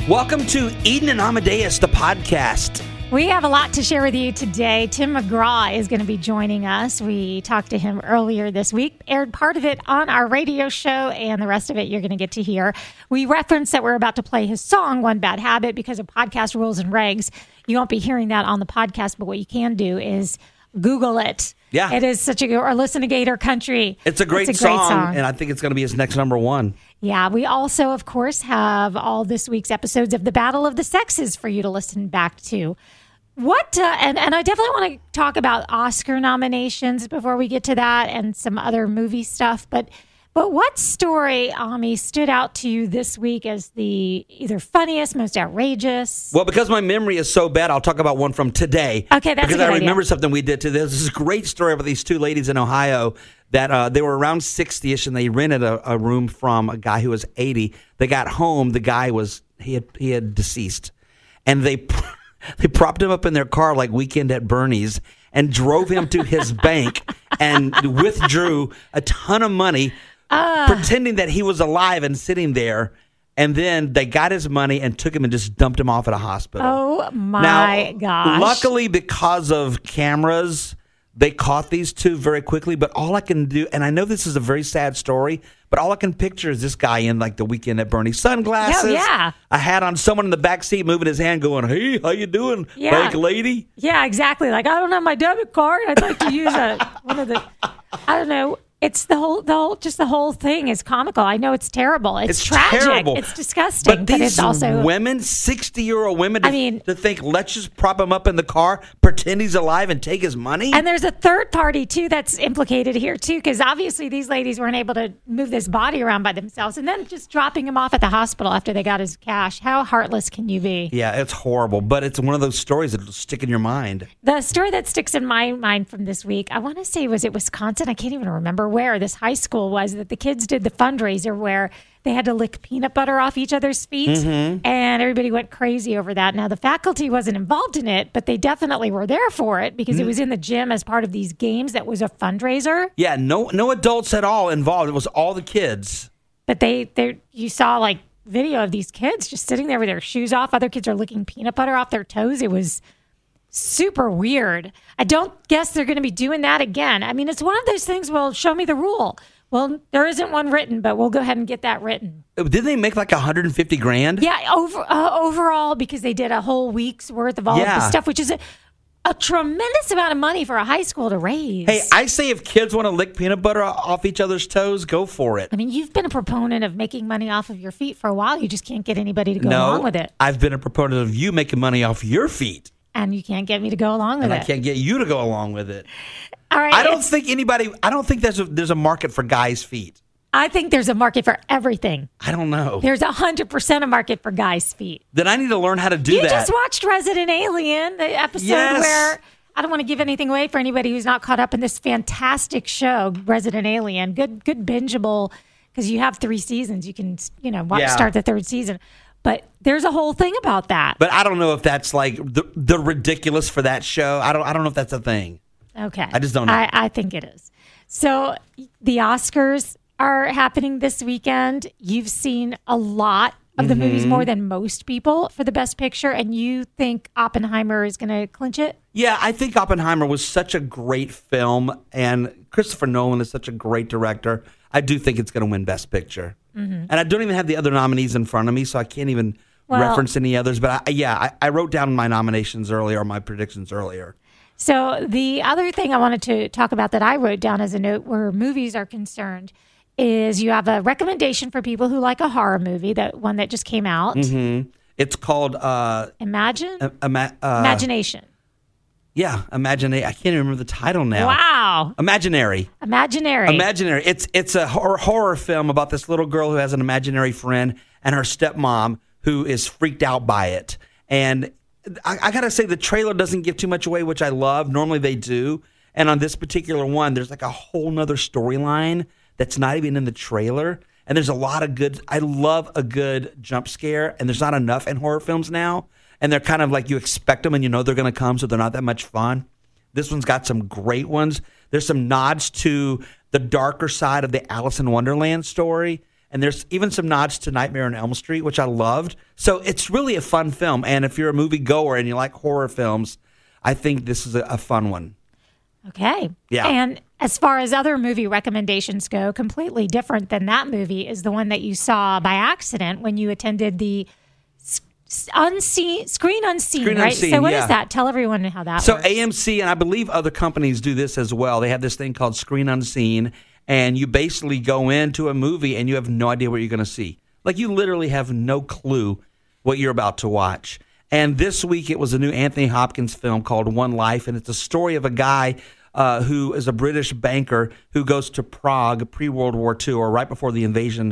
Welcome to Eden and Amadeus, the podcast. We have a lot to share with you today. Tim McGraw is going to be joining us. We talked to him earlier this week, aired part of it on our radio show, and the rest of it you're going to get to hear. We referenced that we're about to play his song, One Bad Habit, because of podcast rules and regs. You won't be hearing that on the podcast, but what you can do is Google it. Yeah. It is such a good, or Listen to Gator Country. It's a great song, and I think it's going to be his next number one. Yeah, we also, of course, have all this week's episodes of The Battle of the Sexes for you to listen back to. And I definitely want to talk about Oscar nominations before we get to that and some other movie stuff. But what story, Ami, stood out to you this week as the either funniest, most outrageous? Well, because my memory is so bad, I'll talk about one from today. Okay, that's a good Because I remember idea. something we did to this. This is a great story about these two ladies in Ohio that they were around 60-ish, and they rented a room from a guy who was 80. They got home. The guy he had deceased, and they propped him up in their car like Weekend at Bernie's and drove him to his bank and withdrew a ton of money, pretending that he was alive and sitting there. And then they got his money and took him and just dumped him off at a hospital. Oh, my gosh. Luckily, because of cameras, they caught these two very quickly. But all I can do, and I know this is a very sad story, but all I can picture is this guy in like the Weekend at Bernie's sunglasses, Oh, yeah. a hat on, someone in the back seat moving his hand going, "Hey, how you doing, Yeah. bank lady?" Yeah, exactly. Like, I don't have my debit card. I'd like to use one of the, I don't know. It's the whole thing is comical. I know it's terrible. It's tragic. Terrible. It's disgusting. But these it's also women, 60-year-old women, to think, let's just prop him up in the car, pretend he's alive, and take his money? And there's a third party, too, that's implicated here, too, because obviously these ladies weren't able to move this body around by themselves. And then just dropping him off at the hospital after they got his cash. How heartless can you be? Yeah, it's horrible. But it's one of those stories that'll stick in your mind. The story that sticks in my mind from this week, I want to say, was it Wisconsin? I can't even remember where this high school was, that the kids did the fundraiser where they had to lick peanut butter off each other's feet, and everybody went crazy over that. Now, the faculty wasn't involved in it, but they definitely were there for it because it was in the gym as part of these games that was a fundraiser. Yeah, no adults at all involved. It was all the kids. But you saw like video of these kids just sitting there with their shoes off. Other kids are licking peanut butter off their toes. It was super weird. I don't guess they're going to be doing that again. I mean, it's one of those things, well, show me the rule. Well, there isn't one written, but we'll go ahead and get that written. Didn't they make like $150,000? Yeah, overall, because they did a whole week's worth of all of the stuff, which is a tremendous amount of money for a high school to raise. Hey, I say if kids want to lick peanut butter off each other's toes, go for it. I mean, you've been a proponent of making money off of your feet for a while. You just can't get anybody to go along with it. I've been a proponent of you making money off your feet. And you can't get me to go along with And it. I can't get you to go along with it. All right. I don't think there's a market for guys' feet. I think there's a market for everything. I don't know. There's 100% a market for guys' feet. Then I need to learn how to do You that. just watched Resident Alien, the episode where, I don't want to give anything away for anybody who's not caught up in this fantastic show, Resident Alien. Good bingeable, because you have 3 seasons. You can, start the 3rd season. But there's a whole thing about that. But I don't know if that's like the ridiculous for that show. I don't know if that's a thing. Okay. I just don't know. I think it is. So the Oscars are happening this weekend. You've seen a lot of the movies, more than most people, for the Best Picture, and you think Oppenheimer is going to clinch it? Yeah, I think Oppenheimer was such a great film, and Christopher Nolan is such a great director. I do think it's going to win Best Picture. And I don't even have the other nominees in front of me, so I can't even reference any others. But I wrote down my nominations earlier, my predictions earlier. So the other thing I wanted to talk about that I wrote down as a note where movies are concerned is you have a recommendation for people who like a horror movie, that one that just came out. Mm-hmm. It's called Imagination. Yeah, Imaginary. I can't even remember the title now. Wow. Imaginary. It's a horror film about this little girl who has an imaginary friend and her stepmom who is freaked out by it. And I got to say, the trailer doesn't give too much away, which I love. Normally they do. And on this particular one, there's like a whole nother storyline that's not even in the trailer. And there's a lot of I love a good jump scare, and there's not enough in horror films now. And they're kind of like you expect them and you know they're going to come, so they're not that much fun. This one's got some great ones. There's some nods to the darker side of the Alice in Wonderland story. And there's even some nods to Nightmare on Elm Street, which I loved. So it's really a fun film. And if you're a movie goer and you like horror films, I think this is a fun one. Okay. Yeah. And as far as other movie recommendations go, completely different than that movie is the one that you saw by accident when you attended the Screen Unseen, right? So what is that? Tell everyone how that works. So AMC, and I believe other companies do this as well. They have this thing called Screen Unseen. And you basically go into a movie and you have no idea what you're going to see. Like you literally have no clue what you're about to watch. And this week it was a new Anthony Hopkins film called One Life. And it's a story of a guy who is a British banker who goes to Prague pre-World War II or right before the invasion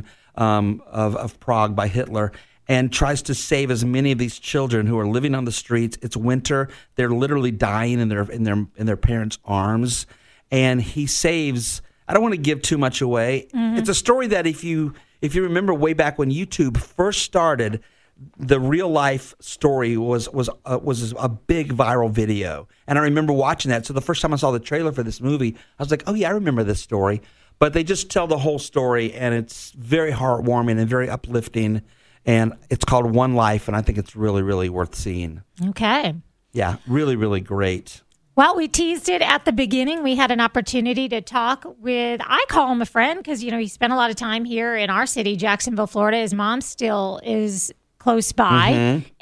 of Prague by Hitler and tries to save as many of these children who are living on the streets. It's winter. They're literally dying in their parents' arms. And he saves... I don't want to give too much away. Mm-hmm. It's a story that if you remember way back when YouTube first started, the real life story was a big viral video. And I remember watching that. So the first time I saw the trailer for this movie, I was like, oh yeah, I remember this story. But they just tell the whole story, and it's very heartwarming and very uplifting. And it's called One Life, and I think it's really, really worth seeing. Okay. Yeah, really, really great. Well, we teased it at the beginning. We had an opportunity to talk with, I call him a friend because, he spent a lot of time here in our city, Jacksonville, Florida. His mom still is close by. Mm-hmm.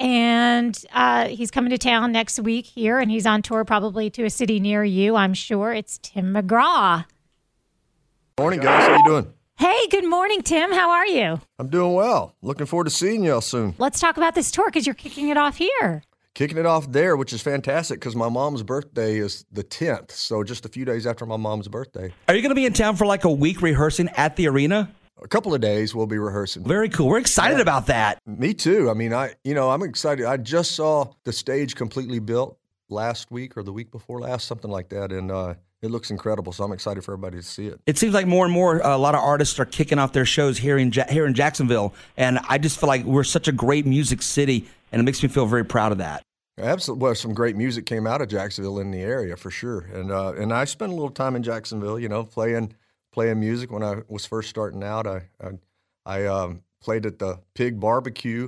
And he's coming to town next week here, and he's on tour probably to a city near you, I'm sure. It's Tim McGraw. Morning, guys. How you doing? Hey, good morning, Tim. How are you? I'm doing well. Looking forward to seeing y'all soon. Let's talk about this tour because you're kicking it off here. Kicking it off there, which is fantastic because my mom's birthday is the 10th, so just a few days after my mom's birthday. Are you going to be in town for like a week rehearsing at the arena? A couple of days we'll be rehearsing. Very cool. We're excited about that. Me too. I mean, I'm excited. I just saw the stage completely built last week or the week before last, something like that, and it looks incredible, so I'm excited for everybody to see it. It seems like more and more a lot of artists are kicking off their shows here in Jacksonville, and I just feel like we're such a great music city, and it makes me feel very proud of that. Absolutely. Well, some great music came out of Jacksonville in the area for sure, and I spent a little time in Jacksonville, playing music when I was first starting out. I played at the Pig Barbecue,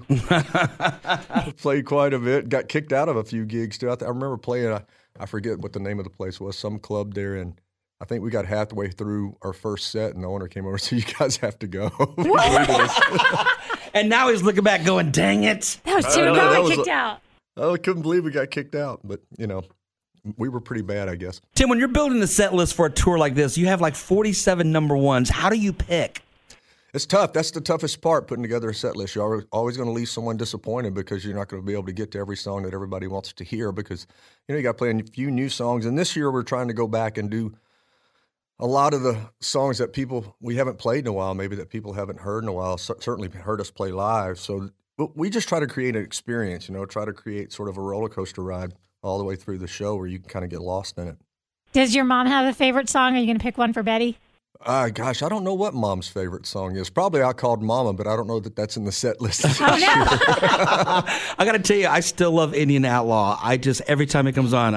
played quite a bit, got kicked out of a few gigs too. I remember playing, I forget what the name of the place was, some club there, and I think we got halfway through our first set, and the owner came over and said, "You guys have to go." And now he's looking back going, dang it. That was too bad kicked out. I couldn't believe we got kicked out, but, we were pretty bad, I guess. Tim, when you're building the set list for a tour like this, you have like 47 number ones. How do you pick? It's tough. That's the toughest part, putting together a set list. You're always going to leave someone disappointed because you're not going to be able to get to every song that everybody wants to hear because, you got to play a few new songs. And this year we're trying to go back and do a lot of the songs that we haven't played in a while, maybe that people haven't heard in a while, certainly heard us play live. So we just try to create an experience, try to create sort of a roller coaster ride all the way through the show where you can kind of get lost in it. Does your mom have a favorite song? Are you going to pick one for Betty? Gosh, I don't know what Mom's favorite song is. Probably I Called Mama, but I don't know that that's in the set list. Oh, no. I got to tell you, I still love Indian Outlaw. Every time it comes on,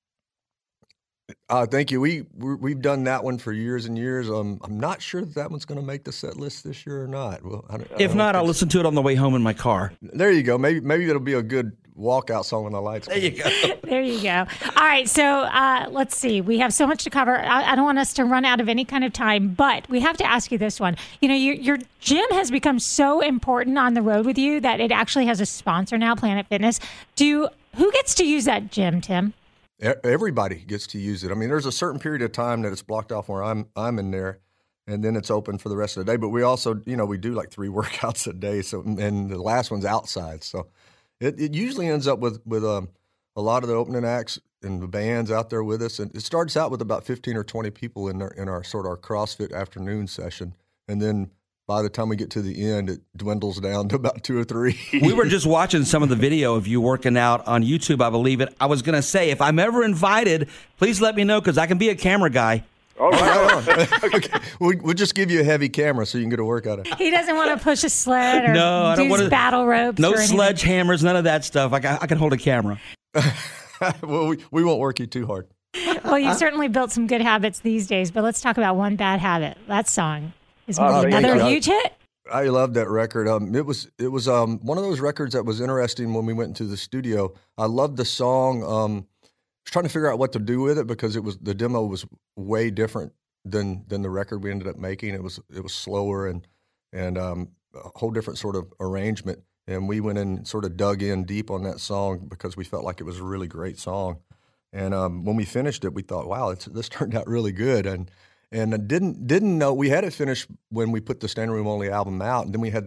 thank you. We've done that one for years and years. I'm not sure that one's going to make the set list this year or not. Well, if not, I'll listen to it on the way home in my car. There you go. Maybe it'll be a good walkout song when the lights come. There you go. There you go. All right, so let's see. We have so much to cover. I don't want us to run out of any kind of time, but we have to ask you this one. Your gym has become so important on the road with you that it actually has a sponsor now, Planet Fitness. Who gets to use that gym, Tim? Everybody gets to use it. I mean, there's a certain period of time that it's blocked off where I'm in there, and then it's open for the rest of the day. But we also, we do like 3 workouts a day. So, and the last one's outside. So it usually ends up with a lot of the opening acts and the bands out there with us. And it starts out with about 15 or 20 people in our sort of our CrossFit afternoon session, and then by the time we get to the end, it dwindles down to about 2 or 3. We were just watching some of the video of you working out on YouTube, I believe it. I was going to say, if I'm ever invited, please let me know because I can be a camera guy. All right. Okay. We'll just give you a heavy camera so you can get a workout. He doesn't want to push a sled or do battle ropes. No sledgehammers, none of that stuff. I can hold a camera. Well, we won't work you too hard. Well, you've certainly built some good habits these days, but let's talk about one bad habit. That song. Is another huge hit? I love that record. It was one of those records that was interesting when we went into the studio. I loved the song. I was trying to figure out what to do with it because the demo was way different than the record we ended up making. It was slower and a whole different sort of arrangement. And we went in and sort of dug in deep on that song because we felt like it was a really great song. And when we finished it, we thought, wow, this turned out really good. And I didn't know we had it finished when we put the Standing Room Only album out, and then we had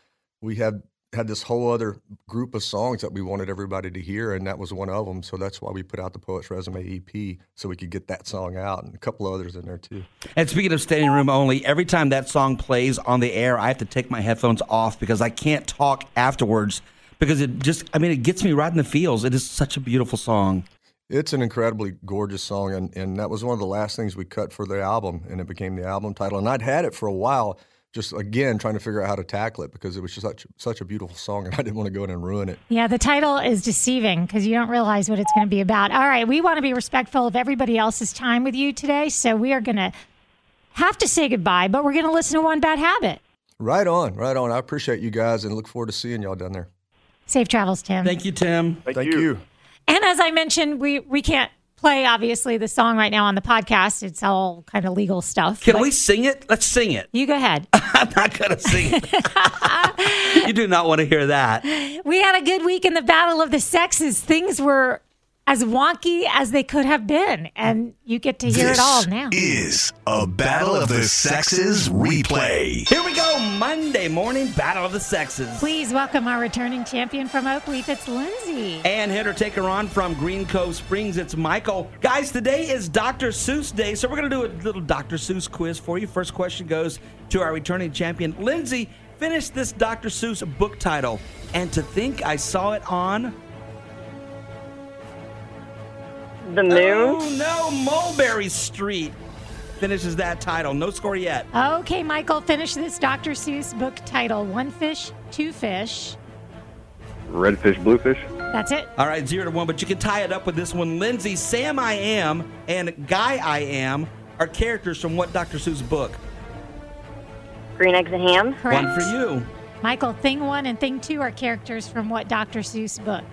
this whole other group of songs that we wanted everybody to hear, and that was one of them. So that's why we put out the Poet's Resume EP, so we could get that song out, and a couple of others in there too. And speaking of Standing Room Only, every time that song plays on the air, I have to take my headphones off because I can't talk afterwards because it gets me right in the feels. It is such a beautiful song. It's an incredibly gorgeous song, and that was one of the last things we cut for the album, and it became the album title. And I'd had it for a while, just, again, trying to figure out how to tackle it because it was just such a beautiful song, and I didn't want to go in and ruin it. Yeah, the title is deceiving because you don't realize what it's going to be about. All right, we want to be respectful of everybody else's time with you today, so we are going to have to say goodbye, but we're going to listen to One Bad Habit. Right on. I appreciate you guys and look forward to seeing y'all down there. Safe travels, Tim. Thank you, Tim. Thank you. And as I mentioned, we can't play, obviously, the song right now on the podcast. It's all kind of legal stuff. Can we sing it? Let's sing it. You go ahead. I'm not going to sing it. You do not want to hear that. We had a good week in the Battle of the Sexes. Things were as wonky as they could have been, and you get to hear it all now. This is a Battle of the Sexes replay. Here we go, Monday morning Battle of the Sexes. Please welcome our returning champion from Oakleaf, it's Lindsay. And hitter taker on from Green Cove Springs, it's Michael. Guys, today is Dr. Seuss Day, so we're going to do a little Dr. Seuss quiz for you. First question goes to our returning champion, Lindsay. Finish this Dr. Seuss book title. And to think I saw it on... The Moon? Oh, no, Mulberry Street finishes that title. No score yet. Okay, Michael, finish this Dr. Seuss book title. One fish, two fish. Red fish, blue fish? That's it. All right, 0-1, but you can tie it up with this one. Lindsay, Sam I Am and Guy I Am are characters from what Dr. Seuss book? Green Eggs and Ham? Correct. One for you. Michael, Thing 1 and Thing 2 are characters from what Dr. Seuss book?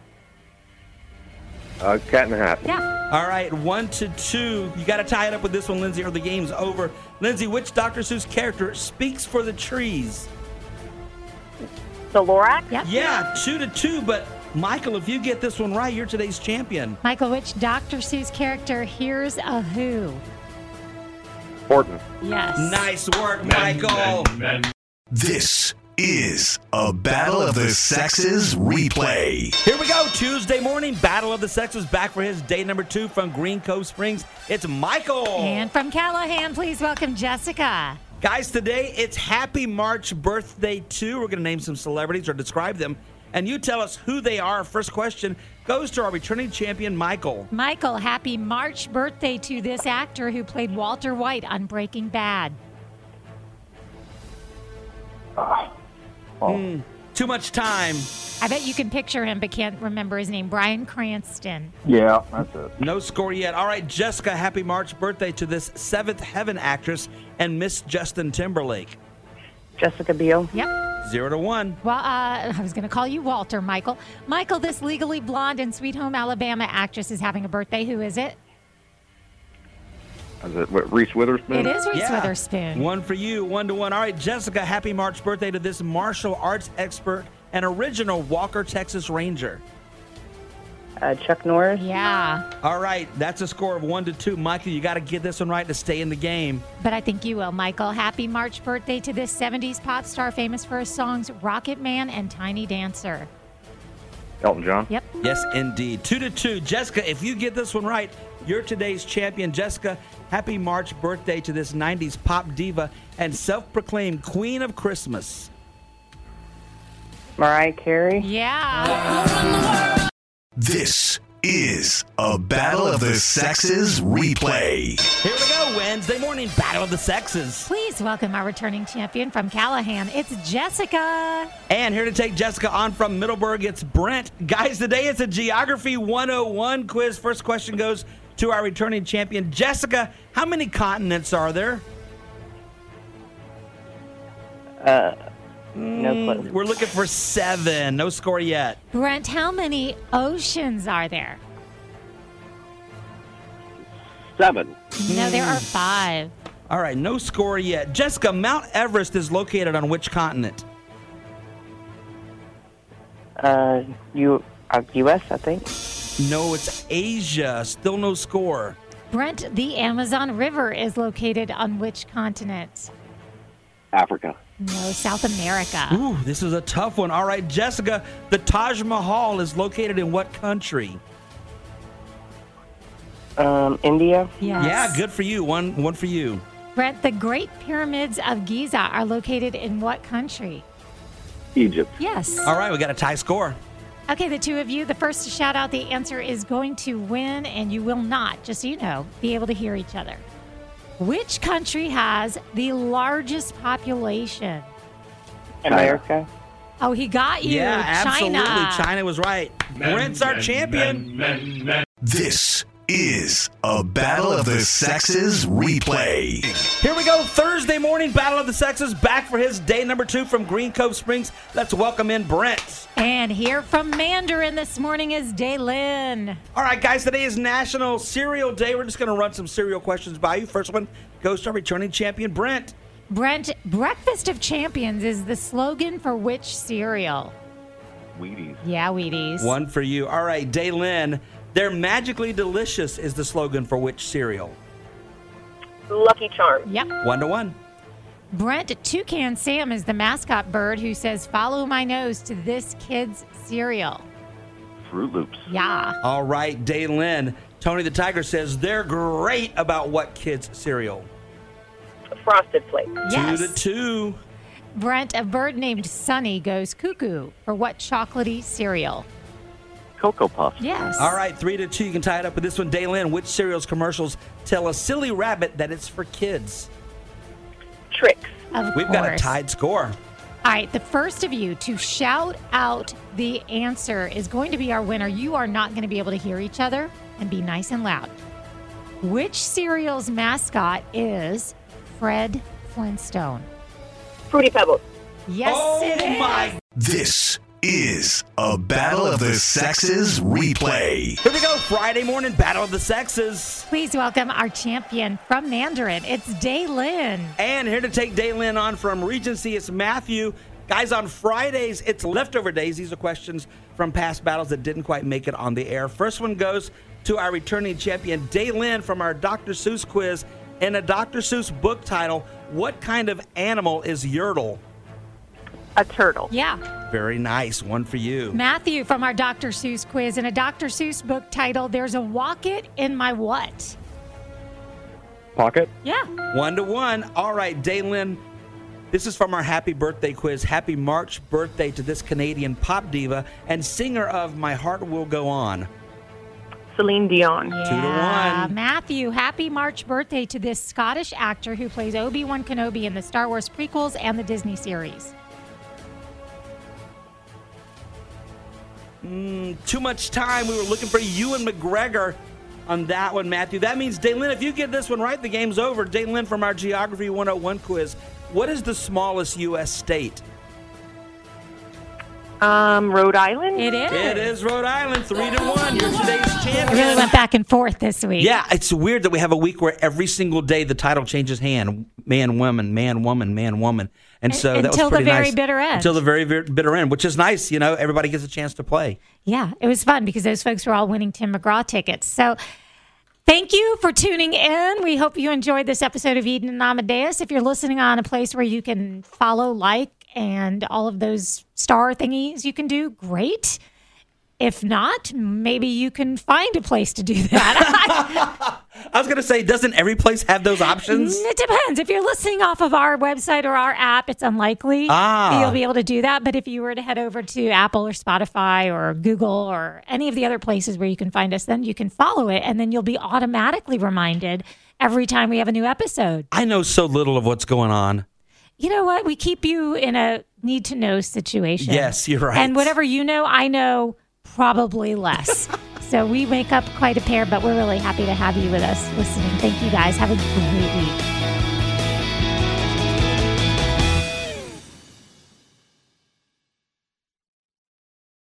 Cat in the Hat. Yeah. All right, 1-2. You got to tie it up with this one, Lindsay, or the game's over. Lindsay, which Dr. Seuss character speaks for the trees? The Lorax? Yep. Yeah, 2-2, but Michael, if you get this one right, you're today's champion. Michael, which Dr. Seuss character hears a who? Horton. Yes. Nice work, Michael. This is a Battle of the Sexes replay. Here we go, Tuesday morning, Battle of the Sexes, back for his day number 2 from Green Cove Springs. It's Michael. And from Callahan, please welcome Jessica. Guys, today it's Happy March Birthday 2. We're going to name some celebrities or describe them, and you tell us who they are. First question goes to our returning champion, Michael. Michael, happy March birthday to this actor who played Walter White on Breaking Bad. Too much time. I bet you can picture him but can't remember his name. Bryan Cranston. Yeah, that's it. No score yet. All right, Jessica, happy March birthday to this Seventh Heaven actress and Miss Justin Timberlake. Jessica Biel. Yep. 0-1. Well, I was going to call you Walter, Michael. Michael, this Legally Blonde and Sweet Home Alabama actress is having a birthday. Who is it? Is it Reese Witherspoon? It is Reese Witherspoon. 1 for you, 1-1. All right, Jessica, happy March birthday to this martial arts expert and original Walker, Texas Ranger. Chuck Norris. Yeah. All right, that's a score of 1-2. Michael, you got to get this one right to stay in the game. But I think you will, Michael. Happy March birthday to this 70s pop star famous for his songs Rocket Man and Tiny Dancer. Elton John. Yep. Yes, indeed. 2-2. Jessica, if you get this one right, you're today's champion. Jessica, happy March birthday to this 90s pop diva and self-proclaimed Queen of Christmas. Mariah Carey. Yeah. This is a Battle of the Sexes replay. Here we go, Wednesday morning, Battle of the Sexes. Please welcome our returning champion from Callahan. It's Jessica. And here to take Jessica on from Middleburg, it's Brent. Guys, today it's a Geography 101 quiz. First question goes to our returning champion, Jessica. How many continents are there? No clue. We're looking for 7. No score yet. Brent, how many oceans are there? 7. No, there are 5. All right, no score yet. Jessica, Mount Everest is located on which continent? U.S., I think. No, it's Asia. Still no score. Brent, the Amazon River is located on which continent? Africa. No, South America. Ooh, this is a tough one. All right, Jessica, the Taj Mahal is located in what country? India. Yes. Yeah, good for you. One for you. Brent, the Great Pyramids of Giza are located in what country? Egypt. Yes. All right, we got a tie score. Okay, the two of you, the first to shout out the answer is going to win, and you will not, just so you know, be able to hear each other. Which country has the largest population? America. Oh, he got you. Yeah, absolutely. China. China was right. Brent's our champion. This is a Battle of the Sexes replay. Here we go. Thursday morning, Battle of the Sexes, back for his day number 2 from Green Cove Springs. Let's welcome in Brent. And here from Mandarin this morning is Daylin. All right, guys, today is National Cereal Day. We're just going to run some cereal questions by you. First one goes to our returning champion, Brent. Brent, Breakfast of Champions is the slogan for which cereal? Wheaties. Yeah, Wheaties. One for you. All right, Daylin. They're magically delicious is the slogan for which cereal? Lucky Charms. Yep. 1-1. Brent, Toucan Sam is the mascot bird who says, "Follow my nose" to this kid's cereal. Fruit Loops. Yeah. All right, Daylin. Tony the Tiger says they're great about what kid's cereal? Frosted Flakes. Yes. 2-2. Brent, a bird named Sunny goes cuckoo for what chocolatey cereal? Cocoa Puffs. Yes. All right, 3-2. You can tie it up with this one. Daylin, which cereal's commercials tell a silly rabbit that it's for kids? Tricks. Of We've got a course. tied score. All right, the first of you to shout out the answer is going to be our winner. You are not going to be able to hear each other, and be nice and loud. Which cereal's mascot is Fred Flintstone? Fruity Pebbles. Yes, it is. My. This is a Battle of the Sexes replay. Here we go. Friday morning, Battle of the Sexes. Please welcome our champion from Mandarin. It's Daylin. And here to take Daylin on from Regency, it's Matthew. Guys, on Fridays, it's leftover days. These are questions from past battles that didn't quite make it on the air. First one goes to our returning champion, Daylin, from our Dr. Seuss quiz. In a Dr. Seuss book title, what kind of animal is Yertle? A turtle. Yeah. Very nice. One for you. Matthew from our Dr. Seuss quiz. In a Dr. Seuss book title, there's a wocket in my what? Pocket. Yeah. 1-1. All right, Daylin. This is from our happy birthday quiz. Happy March birthday to this Canadian pop diva and singer of My Heart Will Go On. Celine Dion. 2-1. Matthew, happy March birthday to this Scottish actor who plays Obi-Wan Kenobi in the Star Wars prequels and the Disney series. Too much time. We were looking for Ewan McGregor on that one, Matthew. That means, Daylin, if you get this one right, the game's over. Daylin from our Geography 101 quiz. What is the smallest U.S. state? Rhode Island. It is. It is Rhode Island. 3-1. You're today's It champion. really went back and forth this week. Yeah, it's weird that we have a week where every single day the title changes hand. Man, woman, man, woman, man, woman. And so that was Until the pretty very nice. bitter end. Until the very, very bitter end, which is nice. You know, everybody gets a chance to play. Yeah, it was fun because those folks were all winning Tim McGraw tickets. So thank you for tuning in. We hope you enjoyed this episode of Eden and Amadeus. If you're listening on a place where you can follow, like, and all of those star thingies you can do, great. If not, maybe you can find a place to do that. I was going to say, doesn't every place have those options? It depends. If you're listening off of our website or our app, it's unlikely that you'll be able to do that. But if you were to head over to Apple or Spotify or Google or any of the other places where you can find us, then you can follow it, and then you'll be automatically reminded every time we have a new episode. I know so little of what's going on. You know what? We keep you in a need-to-know situation. Yes, you're right. And whatever you know, I know probably less. So we make up quite a pair, but we're really happy to have you with us listening. Thank you guys. Have a great week.